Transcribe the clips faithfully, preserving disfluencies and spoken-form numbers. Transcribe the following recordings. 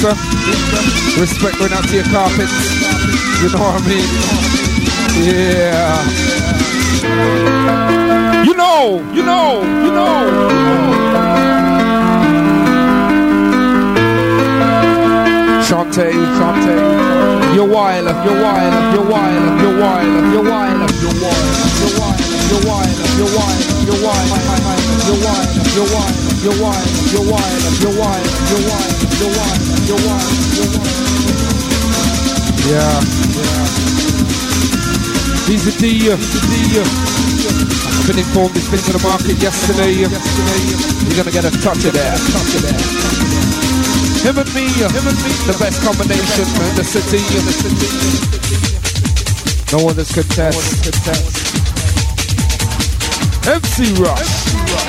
mister. Respect going out to your carpets. You know what I mean? Yeah. You know, you know, you know. Shantae, Shantae. You're wild, you're wild, you're wild, you're wild, you're wild, you're wild, you're wild, you're wild, you're wild, you're wild, you're wild, you're wild, you're wild, you're wild, you're wild, you're wild, you're wild, you're wild, you're wild. Yeah, yeah. He's a D, he's a D. I've been informed he's been to the market yesterday. You're gonna get a touch of that, touch of that. Him and me, him and me, the best combination in the city, in the city. No one is contest, contest. M C Rush,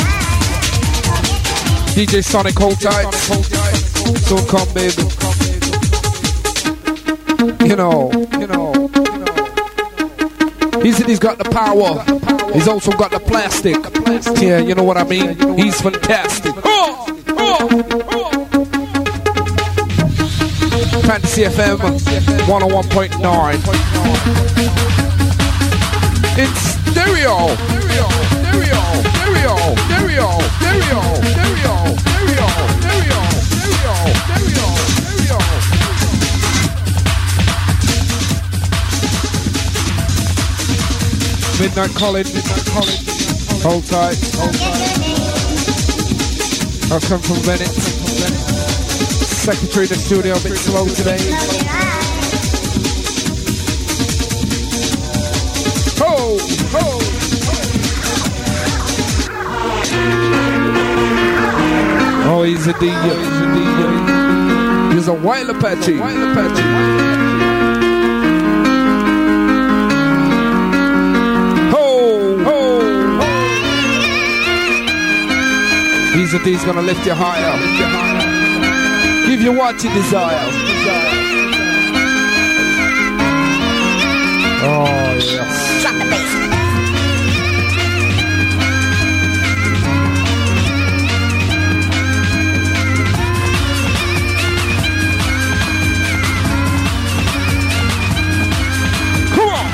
D J Sonic, hold tight. Soon come, baby. You know, you know. He said he's got the power. He's also got the plastic. Yeah, you know what I mean? He's fantastic. Oh, oh, oh. Fantasy F M one oh one point nine. In stereo. Stereo, stereo, stereo, stereo, stereo, stereo, stereo, stereo, stereo, stereo, stereo. Midnight Colin, Midnight Colin. Hold tight, hold tight. I'll come from Bennett. Secretary of the studio, a bit slow today. Ho, ho. Oh, he's a D J, he's a D J. He's a wild Apache, wild Apache. Ho, ho, ho. He's a D's gonna lift you higher, lift you higher. Give you what you desire. Oh, yes. Drop the bass. Come on.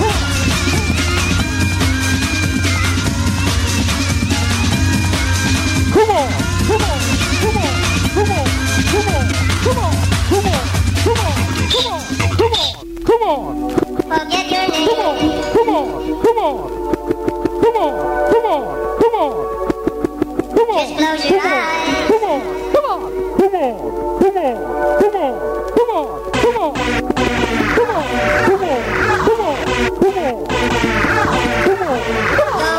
Come on. Come on. Come on. Come on. Come on. Come on, come on, come on, come on, come on, come on. Forget your name. Come on, come on, come on, come on, come on, come on, come on. Just close your eyes. Come on, come on, come on, come on, come on, come on, come on, come on, come on, come on, come on, come on, come on.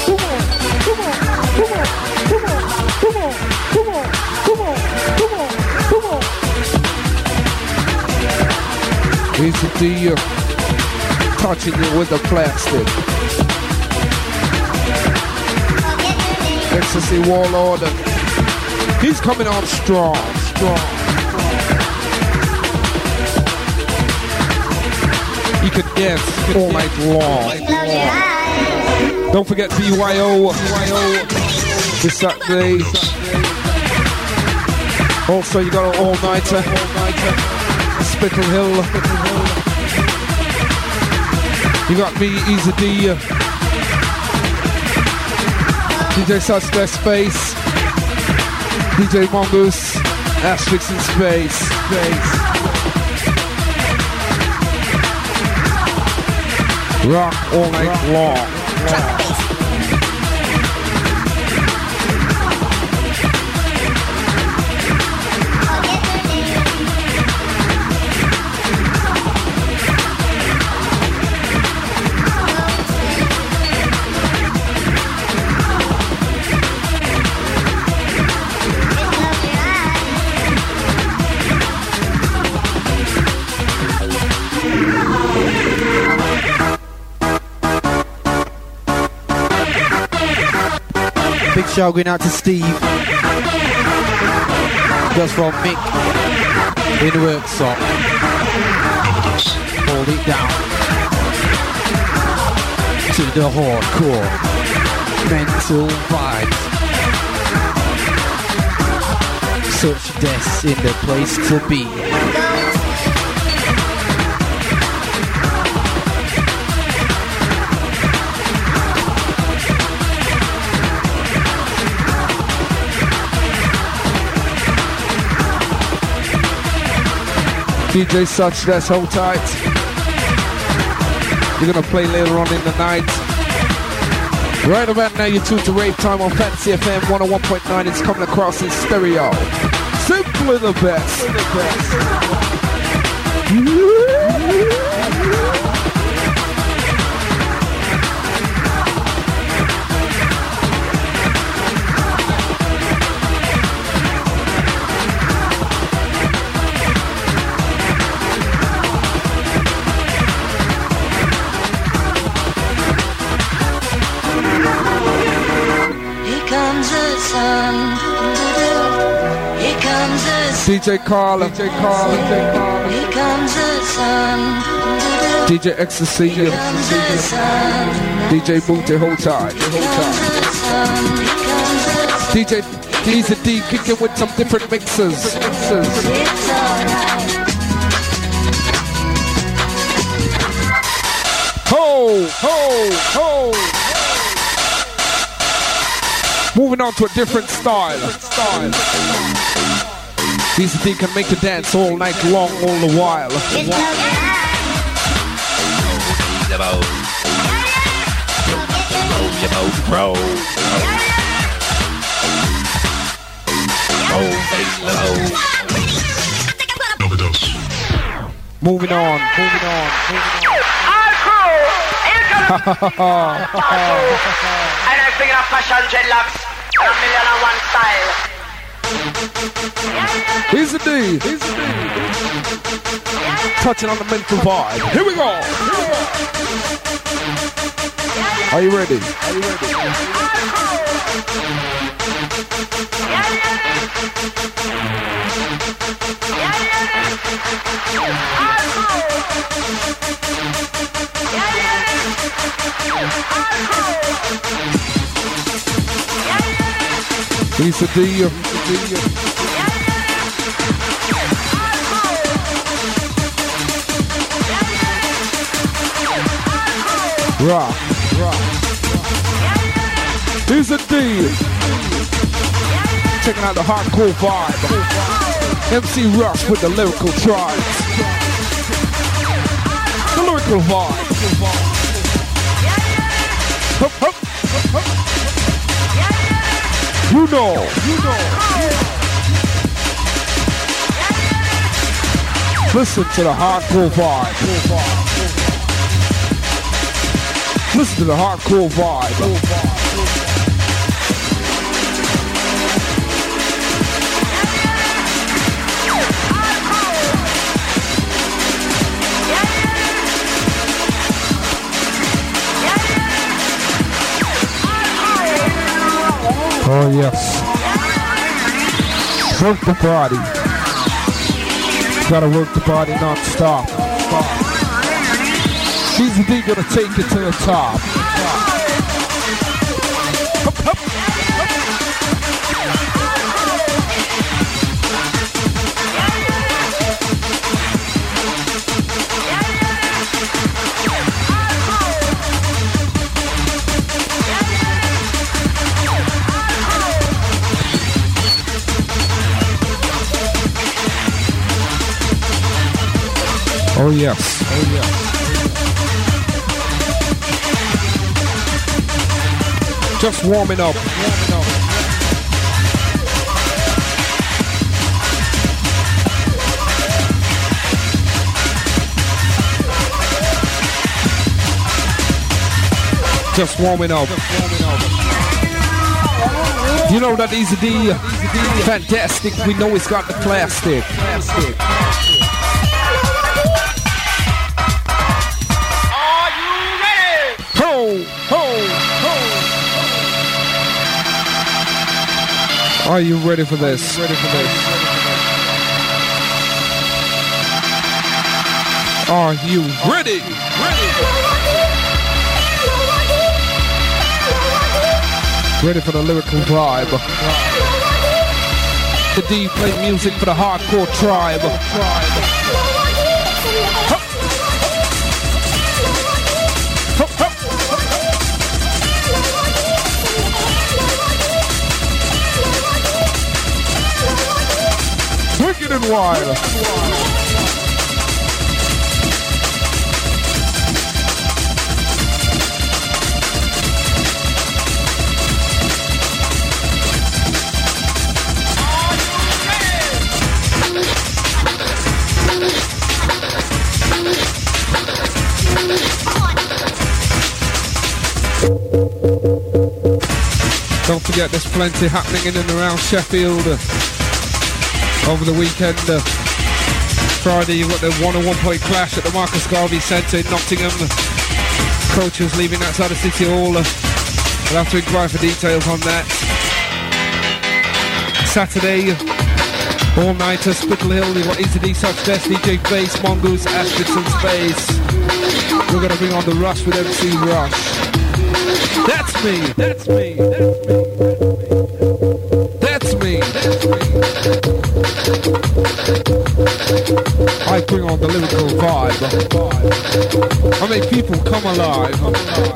He's a D, touching you with the plastic. Ecstasy Warlord. He's coming on strong, strong. He can dance all night long. Don't forget B Y O this Saturday. Also, you got an all-nighter. Spittle Hill. You got me, Easy D. D J Suspect Space. D J Mongoose. Asterix in Space. Space. Rock all night Rock. long. long. Big shout going out to Steve. Just from Mick in the workshop. Hold it down to the hardcore mental vibes. Such death in the place to be. D J Such Death, hold tight. You're gonna play later on in the night. Right about now, you're tuned to Rave Time on Fantasy F M one oh one point nine. It's coming across in stereo. Simply the best. The best. D J Carla, D J Carla, D J Carla. Here comes the sun. D J Ecstasy, D J Booty, hold tight, hold tight. D J Easy D kicking with some different mixes. Ho, ho, ho. Moving on to a different style. Style. D C D can make you dance all night long, all the while. Moving on, moving on, moving on. Our crew is gonna and I'm thinking of fashion dreadlocks and a million and one style. Here's the D. Here's the D. Touching on the mental vibe. Here we go. Here we go. Are you ready? Are you ready? Here's the D. Rock, rock. Here's a D. Checking out the hardcore vibe. M C Rush with the lyrical tribes. The lyrical vibe. Hup, hup, hup, hup. You know, you know. Listen to the hardcore vibe. Listen to the hardcore vibe. Oh yes. Work the body. Gotta work the body non-stop. She's the D gonna take it to the top. Hup, hup, hup. Oh yes, oh yes. Just warming up, warming up. Just warming up. Just warming up. You know that Easy D, fantastic. We know it's got the plastic. Plastic. Ho, ho, ho. Are you ready for this? Ready for this? Are you ready? Ready? Ready for the lyrical vibe? The D play music for the hardcore tribe. Hup. Hup, hup. Wicked and wild. Don't forget there's plenty happening in and around Sheffield uh, over the weekend. Uh, Friday you've got the one oh one point clash at the Marcus Garvey Centre in Nottingham. Coaches leaving outside the City Hall. Uh, we'll have to inquire for details on that. Saturday, all-nighter, Spittle Hill, you've got Easy D, Such Best, D J Bass, Mongoose, Asterix and Space. We're going to bring on the Rush with M C Rush. That's me, that's me, that's me, that's me, that's me. I bring on the lyrical vibe. I make people come alive. Come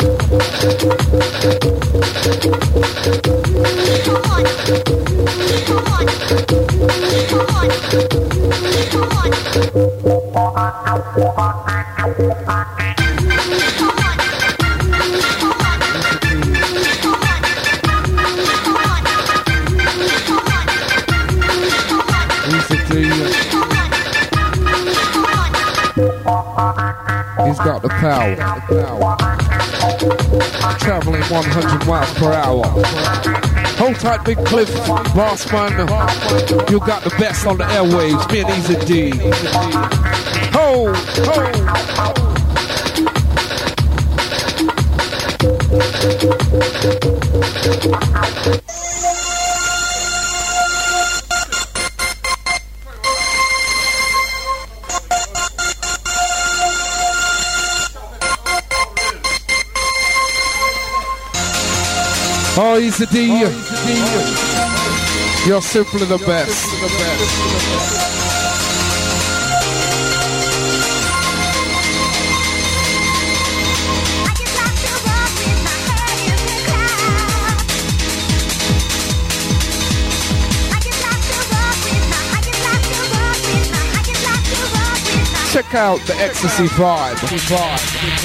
He's got the power, the power. Traveling one hundred miles per hour. Hold tight, Big Cliff, Bossman. You got the best on the airwaves, me and Easy D. Ho, ho. Oh, Easy D, oh, you're simply the best. The best. Check out the ecstasy vibe. vibe.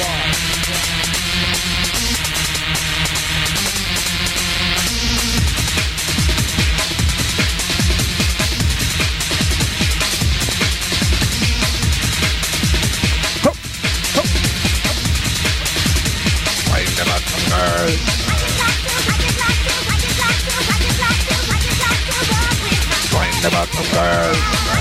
About the girl.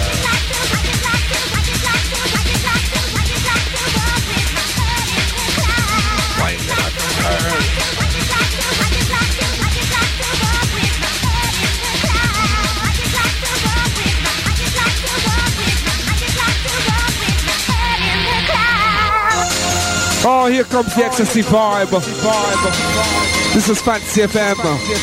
Oh, here comes the ecstasy vibe. vibe. This is Fancy F M.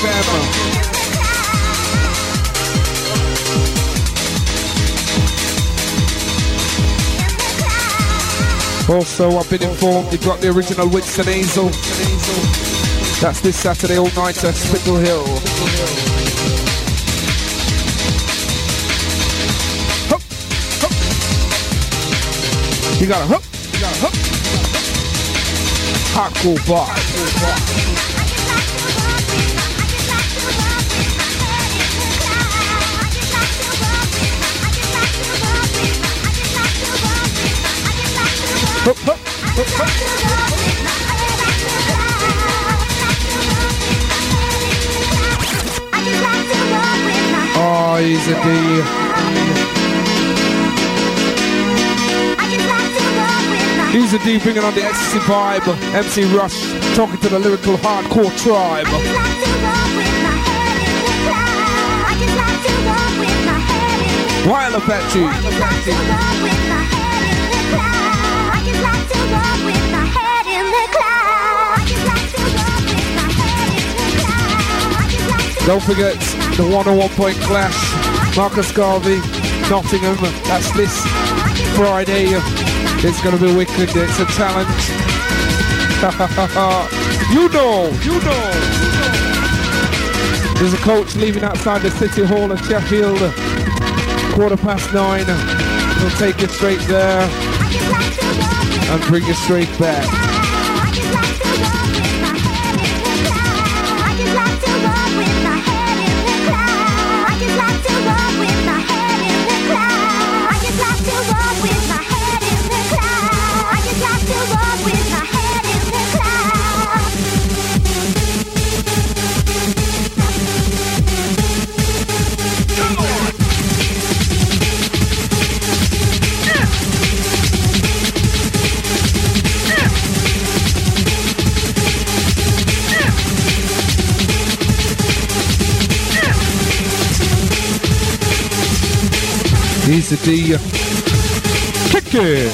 Also, I've been informed you've got the original Winston Easel. That's this Saturday all night at Spittle Hill. Hup, hup. You got a hook, you got a hook. Hardcore vibe. Hup, hup, hup, hup. Oh, Easy D. Easy D bringing on the ecstasy vibe. M C Rush talking to the lyrical hardcore tribe. Wild Apache. Don't forget the one oh one point clash Marcus Garvey, Nottingham. That's this Friday. It's going to be wicked. It's a challenge. You know, you know. There's a coach leaving outside the City Hall of Sheffield. Quarter past nine. He'll take you straight there and bring you straight back. He's the D. Kick it.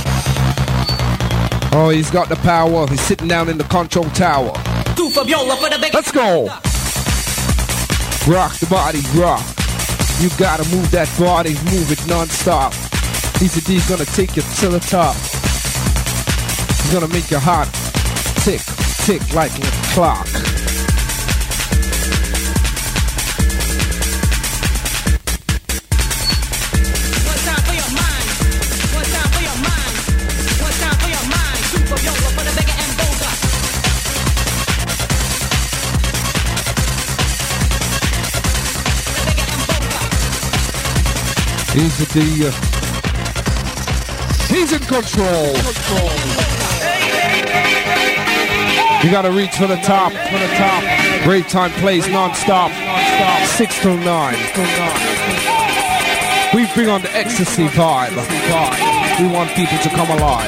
Oh, he's got the power. He's sitting down in the control tower. Let's go. Rock the body, rock. You gotta move that body, move it non-stop. He's the D's gonna take you to the top. He's gonna make your heart tick, tick like a clock. He's the D. He's in control. You gotta reach for the top, for the top. Rave time plays non-stop, six till nine. We bring on the ecstasy vibe. We want people to come alive.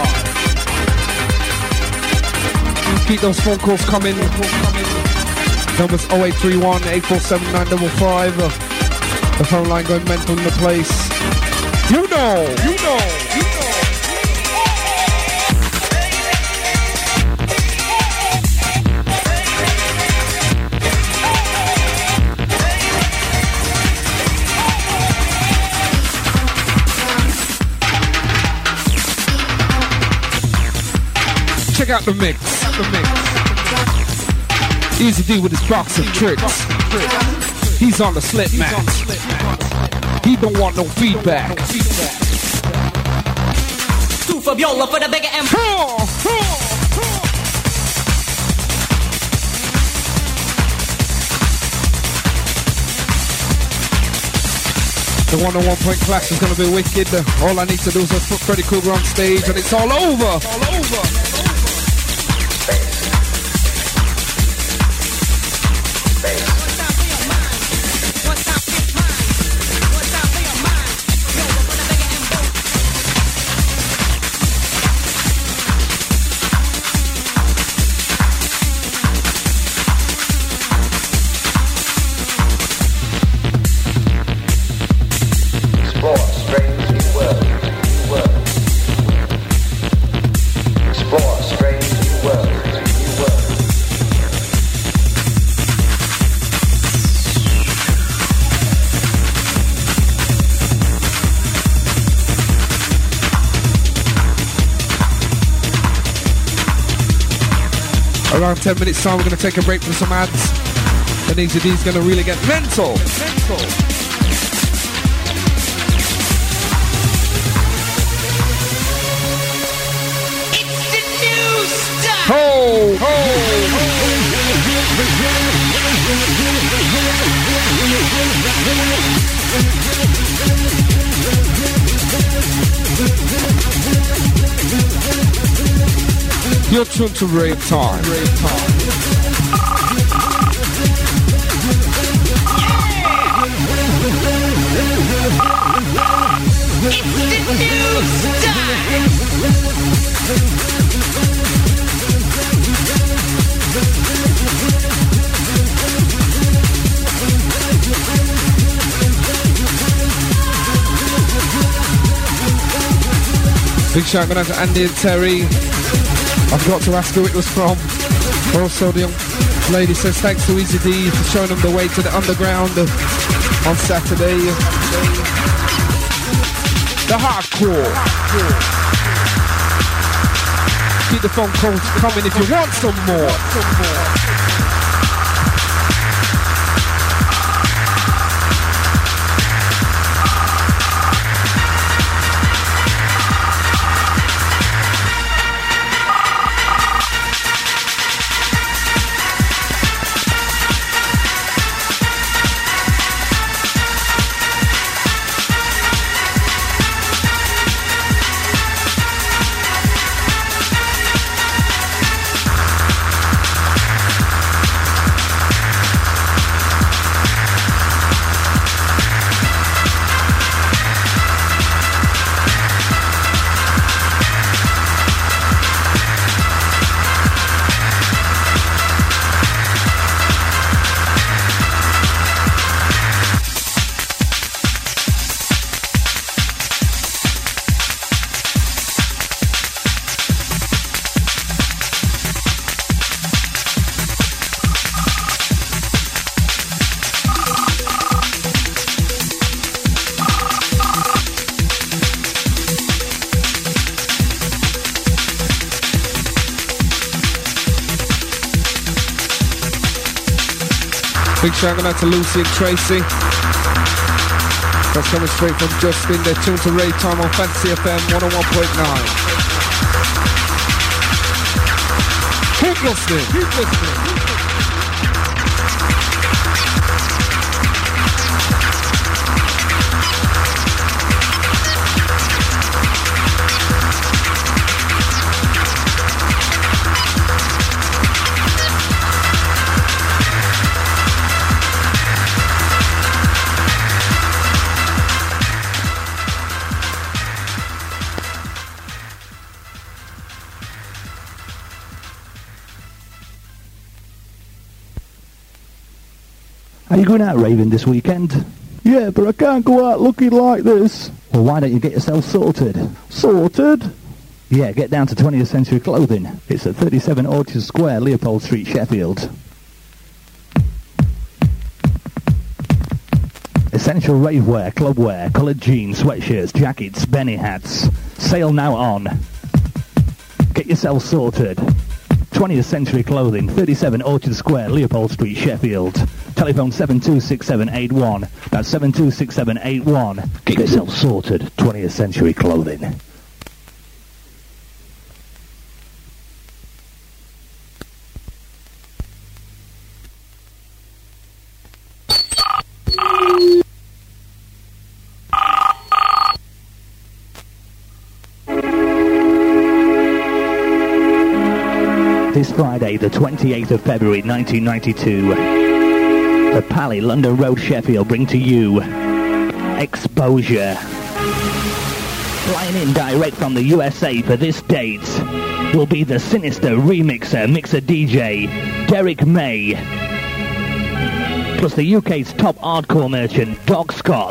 Keep those phone calls coming. Numbers oh eight three one, eight four seven, nine five five. The phone line going mental in the place. You know, you know, you know. Check out the mix. The mix. Easy D with his box of tricks. He's on the slip match. He don't want no feedback. Two for Viola for the bigger M. The one-on-one point clash is gonna be wicked. All I need to do is put Freddy Krueger on stage and it's all over. All over. Around ten minutes time, we're going to take a break for some ads. And Easy D's going to really get mental. Mental. It's the new stuff. Ho, ho, ho. You're tuned to Rave Time. Rave Time. It's the new style. Big shout out to Andy and Terry. I forgot to ask who it was from. Oral Sodium. Lady says thanks to Easy D for showing them the way to the underground on Saturday. The hardcore. Keep the phone calls coming if you want some more. Big shout out to Lucy and Tracy. That's coming straight from Justin. They're tuned to Rave Time on Fantasy F M one oh one point nine. Keep listening. Keep listening. Are you going out raving this weekend? Yeah, but I can't go out looking like this. Well, why don't you get yourself sorted? Sorted? Yeah, get down to twentieth Century Clothing. It's at thirty-seven Orchard Square, Leopold Street, Sheffield. Essential ravewear, clubwear, coloured jeans, sweatshirts, jackets, Benny hats. Sale now on. Get yourself sorted. twentieth Century Clothing, thirty-seven Orchard Square, Leopold Street, Sheffield. Telephone seven two six seven eight one. That's seven two six seven eight one. Get yourself sorted. twentieth Century Clothing. This Friday, the twenty-eighth of February, nineteen ninety-two, the Pally, London Road, Sheffield, bring to you Exposure. Flying in direct from the U S A for this date will be the Sinister remixer, mixer D J, Derek May, plus the U K's top hardcore merchant, Doc Scott,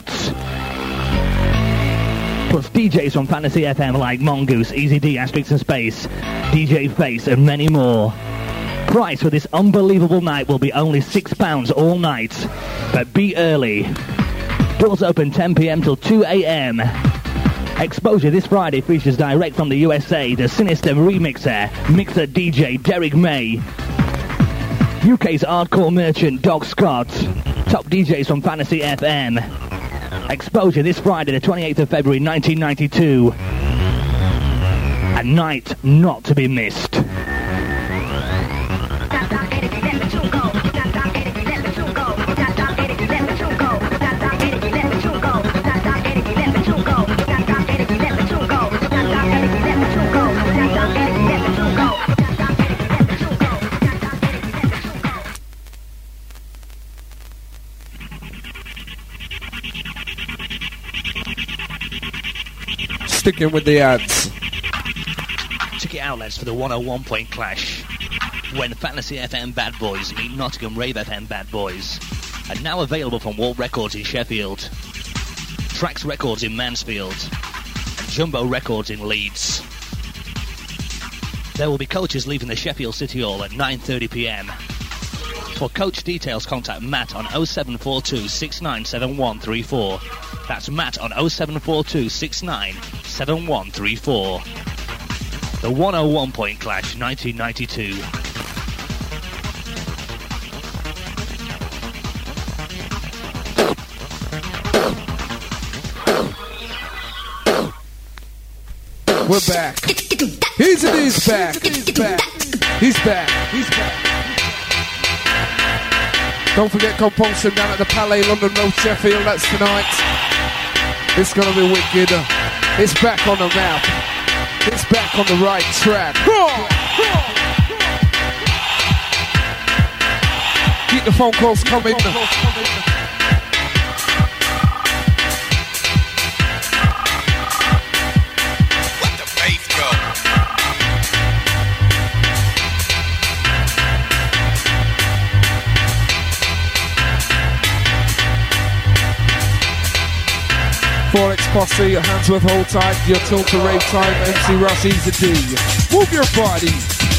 plus D Js from Fantasy F M like Mongoose, Easy D, Asterix and Space, D J Face, and many more. Price for this unbelievable night will be only six pounds all night, but be early. Doors open ten p m till two a m Exposure this Friday features direct from the U S A, the Sinister remixer, mixer D J Derek May, U K's hardcore merchant Doc Scott, top D Js from Fantasy F M. Exposure this Friday, the twenty-eighth of February, nineteen ninety-two. A night not to be missed. Sticking with the ads. Ticket outlets for the one oh one point clash. When Fantasy F M Bad Boys meet Nottingham Rave F M Bad Boys. And now available from Walt Records in Sheffield, Trax Records in Mansfield, and Jumbo Records in Leeds. There will be coaches leaving the Sheffield City Hall at nine thirty p m For coach details, contact Matt on oh seven four two, six nine seven one three four. That's Matt on oh seven four two, six nine seven one three four. The one oh one Point Clash nineteen ninety-two. We're back. He's and he's back. He's back. He's back. He's back. Don't forget Compulsion down at the Palais, London Road, Sheffield. That's tonight. It's gonna be wicked. It's back on the map. It's back on the right track. Keep the phone calls coming. Forex Posse, Handsworth, hold tight, your tilt to rave time, M C Rush, Easy D. Move your body.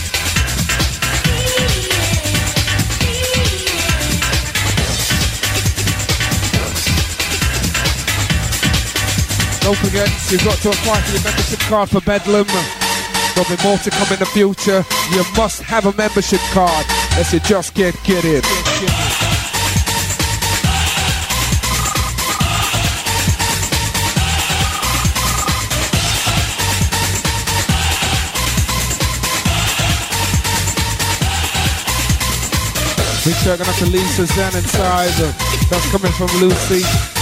Don't forget, you've got to apply for your membership card for Bedlam. There'll be more to come in the future. You must have a membership card. Let's you just get, get in. Get, get in. Big shout out to Lisa Zen inside. That's coming from Lucy.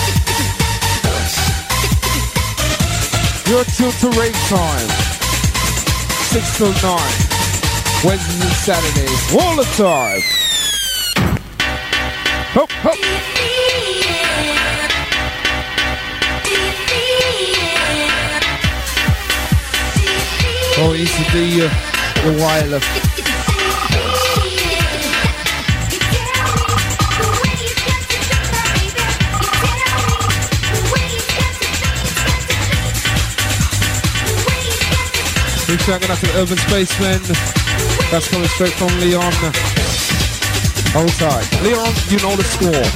You're till to rave time. Six till nine. Wednesdays and Saturdays. All the time. Hop, hop. Oh, it used to be uh, the wireless. Big shout out to the Urban Spacemen. That's coming straight from Leon. Hold tight. Leon, you know the score.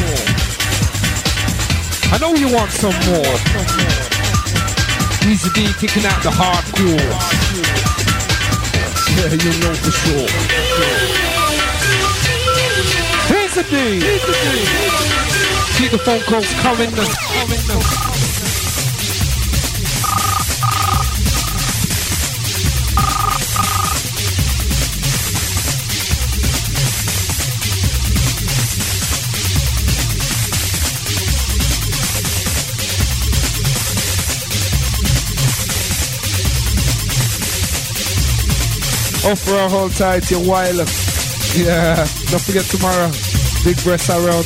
I know you want some more. Easy D kicking out the hardcore. Yeah, you know for sure. Here's the D. Keep the phone calls coming. coming. Oh, for a whole tight, you're wild. Yeah, don't forget tomorrow. Big breasts around.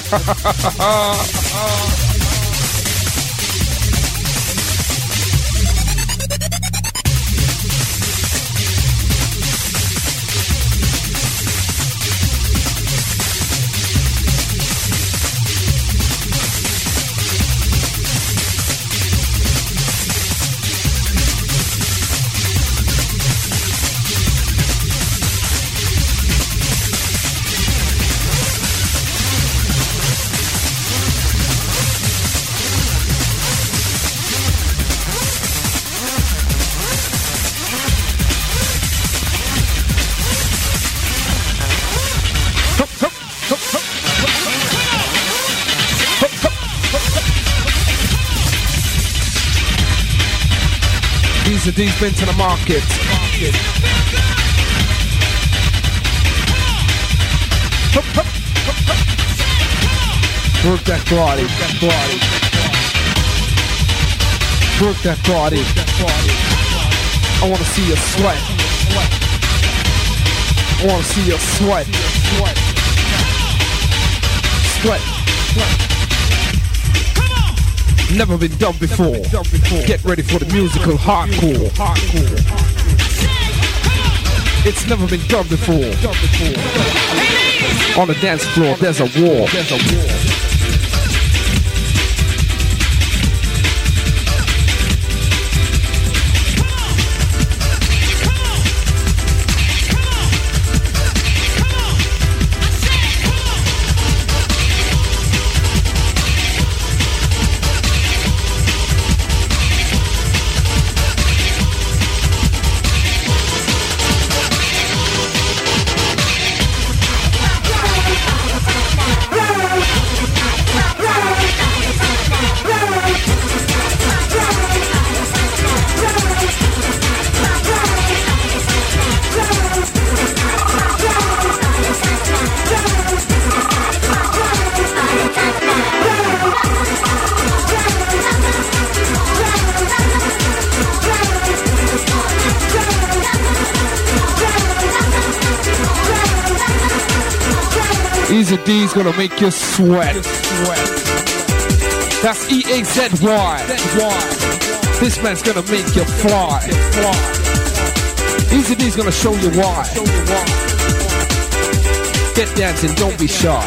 These are deep into the market. Work that body. Work that body. I want to see you sweat. I want to see you sweat. Sweat. Never been done before. Get ready for the musical hardcore. It's never been done before. On the dance floor, there's a war. There's a war. Easy D's gonna make you sweat. That's E A Z Y. This man's gonna make you fly. Easy D's gonna show you why. Get dancing, don't be shy.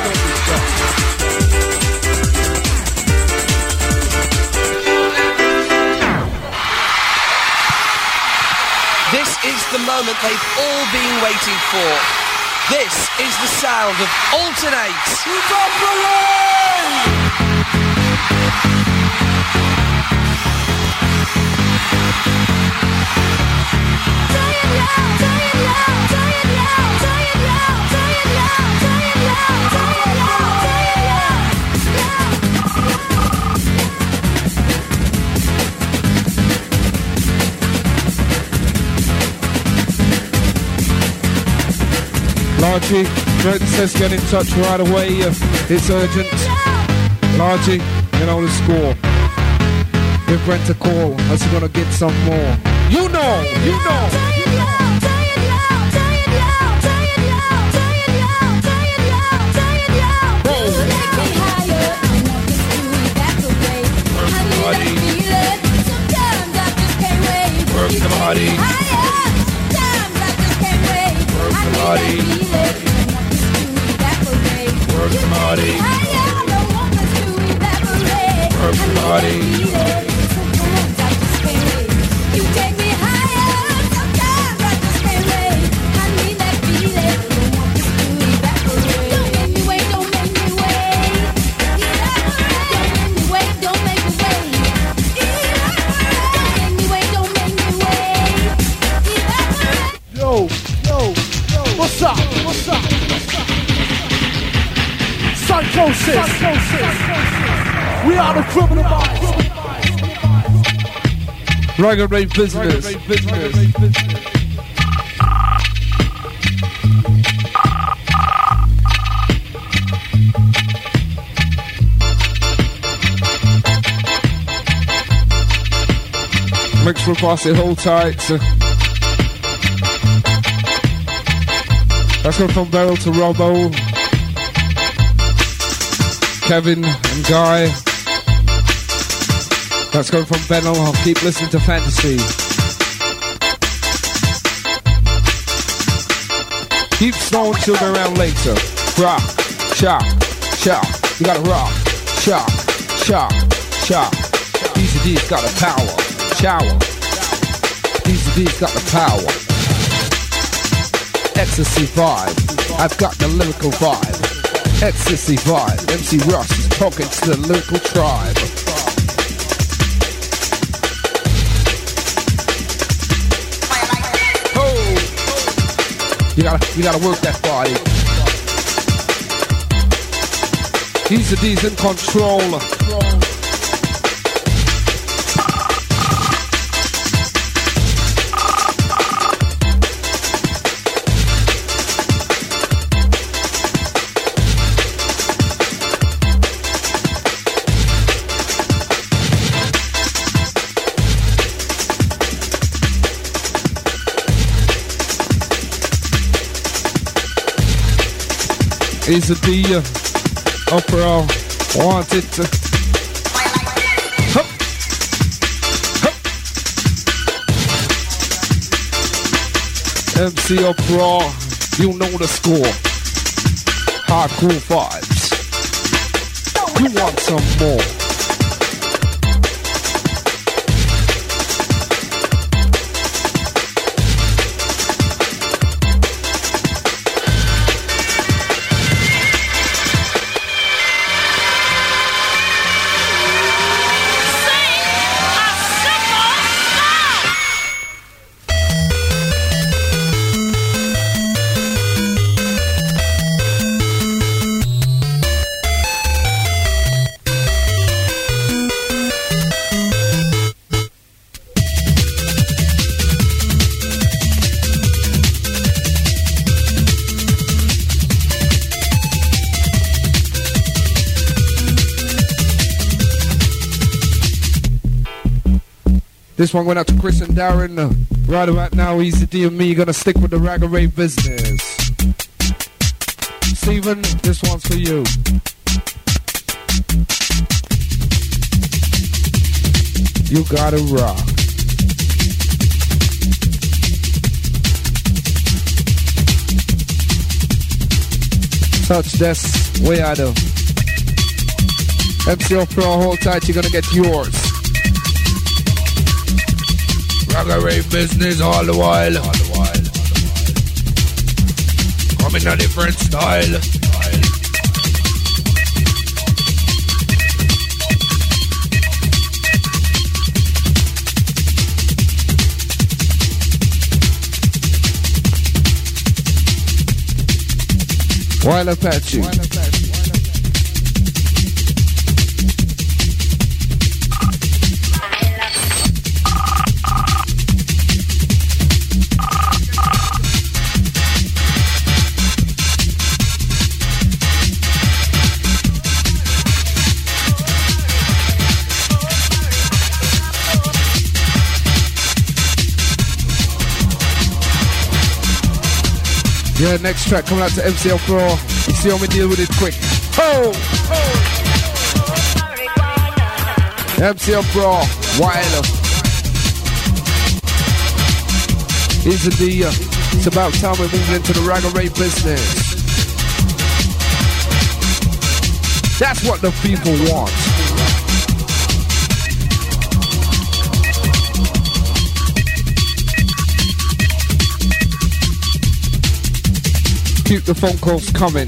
This is the moment they've all been waiting for. This is the sound of Alternate. Largie, Brent says get in touch right away. It's urgent. Largie, you know the score. Give Brent a call. As we're gonna get some more. You know, you know. Work the body. Work the body. Work the body. Work the body. You take me higher, sometimes I just can't wait. I need that feeling, don't want this to evaporate. Don't make me wait, don't make me wait. Don't make me wait, don't make me wait. Don't make me wait, don't make me wait. Yo, yo, yo. What's up? What's up? Psychosis. Psychosis. We are the criminal minds. Ragga Rave business. Ragga Rave business. Mix for pass it, hold tight. That's going from Beryl to Robbo, Kevin and Guy. That's going from Ben. I'll keep listening to Fantasy. Keep snowing children around later. Rock, shock, shock. You gotta rock, shock, shock, shock. Easy D's got the power. Shower. Easy D's got the power. Ecstasy vibe. I've got the lyrical vibe. Ecstasy vibe. M C Russ is talking to the lyrical tribe. You gotta, you gotta work that body. Easy D's in control. Easy D, uh, Opera, want it to. Hup. Hup. M C Opera, you know the score. Hardcore vibes. You want some more? This one went out to Chris and Darren. Uh, right about now, Easy D and me gonna stick with the Ragga Rave business. Stephen, this one's for you. You gotta rock. Touch this, way I do. M C O Pro, hold tight, you're gonna get yours. Ragga rave business all the while. All the while. Come in a different style. Wild Apache. Wild Apache. Yeah, next track coming out to M C L Pro. You see how me deal with it quick. Ho! Ho! M C L Pro, Wild. Easy D. It's about time we're moving into the ragga rave business. That's what the people want. Keep the phone calls coming.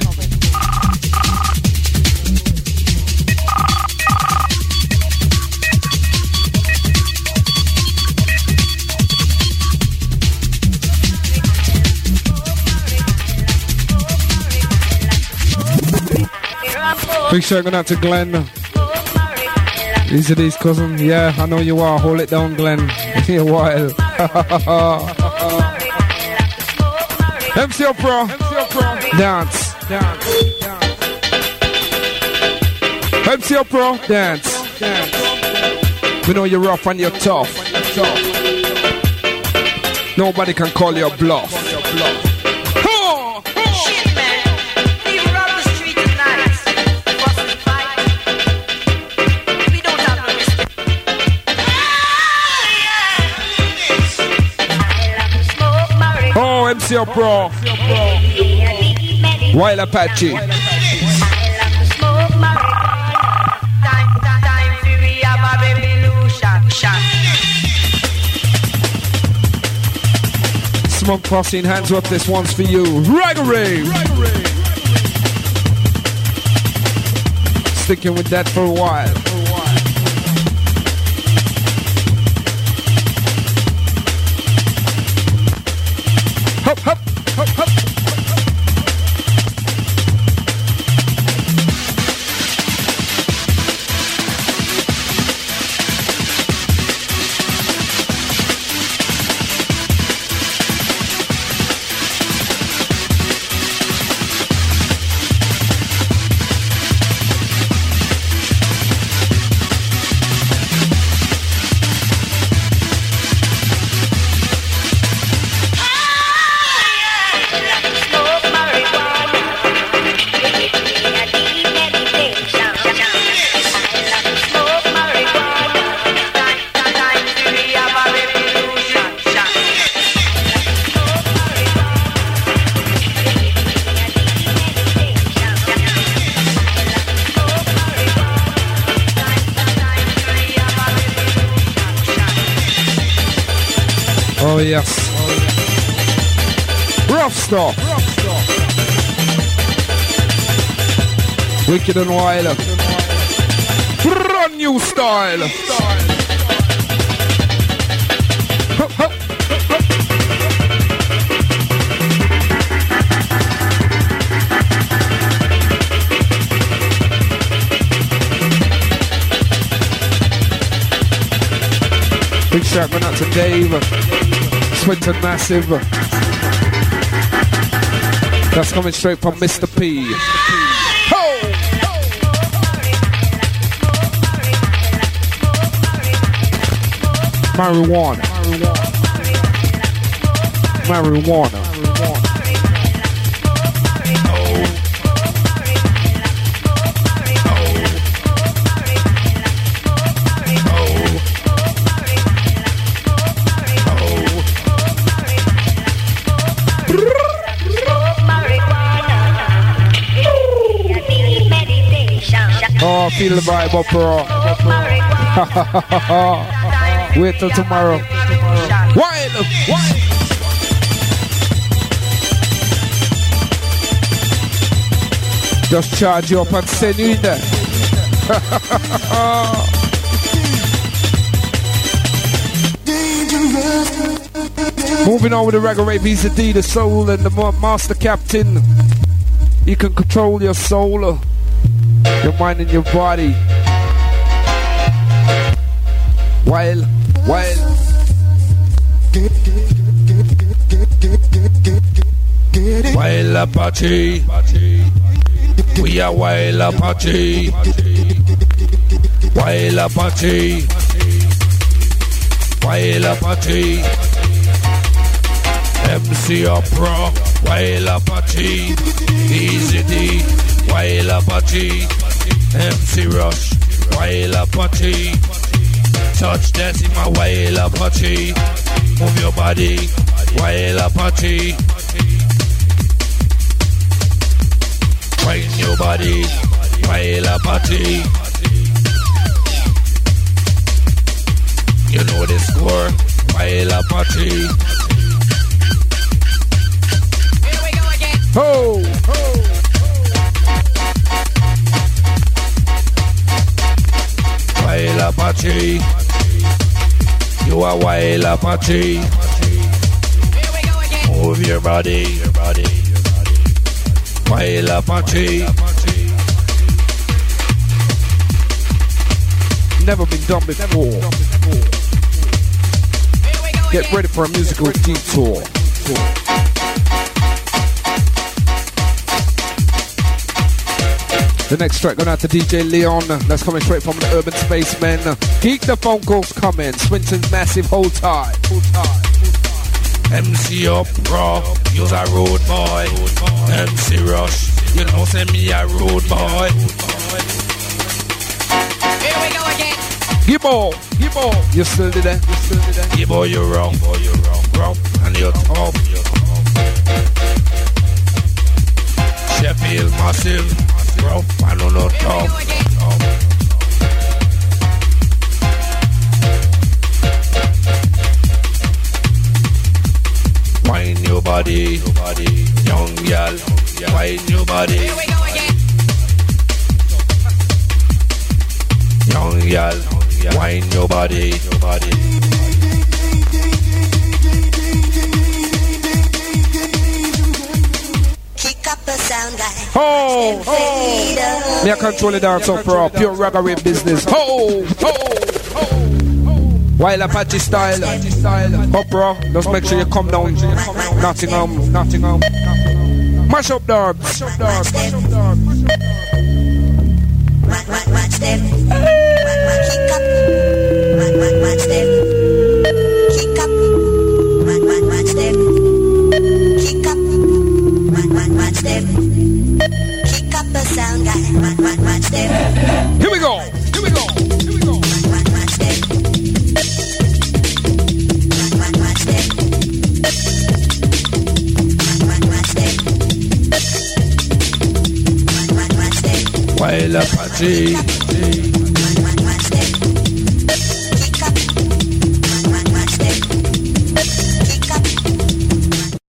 Big shout going out to Glenn. These are these cousins. Yeah, I know you are. Hold it down, Glenn. It's been a while. M C O Pro. M C O Pro. Dance. Dance. Dance. M C O Pro. Dance. Dance. We know you're rough and you're tough. tough. Nobody can call you a bluff. Oh! Shit, man. We run the street tonight. Bust and fight. We don't have no respect. Oh, M C O Pro. Wild Apache. Smoke Posse and hands up, this one's for you. Ragga rave. Sticking with that for a while. Hop, hop, hop, hop. Oh yes. Rough stuff. Wicked and wild. Brand new style. Hup, hup. Big shout out to Dave. Swinton Massive. That's coming straight from Mister P. Ho! Marijuana. Marijuana. Oh, feel the vibe up, bro. Wait till tomorrow. Wild, wild. Just charge you up and send you in there. Moving on with the Reggae Rave, he's the D, the soul, and the master captain. You can control your soul, your mind and your body. While, while. While Apache, we are Wild Apache. Wild Apache, Wild Apache. M C Opera, Wild Apache. Easy D, Wild Apache. M C Rush, Wild Apache. Touch Decima, Wild Apache. Move your body, Wild Apache. Wind your body, Wild Apache. You know the score, Wild Apache. Here we go again. Ho! Ho! Wild Apache. You are Wild Apache. Here we go again. Move your body, your body, your body. Wild Apache. Never been done before. Get ready for a musical detour. The next track going out to D J Leon. That's coming straight from the Urban Spacemen. Keep the phone calls coming. Swinton's Massive, hold tight. Hold tight. M C up, raw, you's a road boy. M C Rush, you know, send me a road boy. Here we go again. Gibbo, Gibbo, you still did that? You still did that? Gibbo, you're wrong, boy, you're wrong, wrong, and you're top. Sheffield Massive, bro, I know not top. Wine your body, your body, young girl, wine your body. Here we go again. Young girl, wine your body, your body. Kick up a sound guy. Ho, ho. Me a control the dance up, bro. Pure Reggae Rave business. Ho, ho, ho. Wild Apache style. Up, bro. Just make sure you come down. Nottingham, Nottingham. Mash up, dog. Mash up, dog. Mash up, dog. Watch, watch, watch them. Watch, watch, kick up. Watch, watch, watch them. Kick up. Watch, watch, watch them. Kick up. Watch, watch, watch them. Kick up the sound guy. Watch, watch, watch them. Here we go. Here we go. Here we go. Watch, watch, watch them. Watch, watch, watch them. Watch, watch, watch them. Watch, watch, watch them. Wild Apache.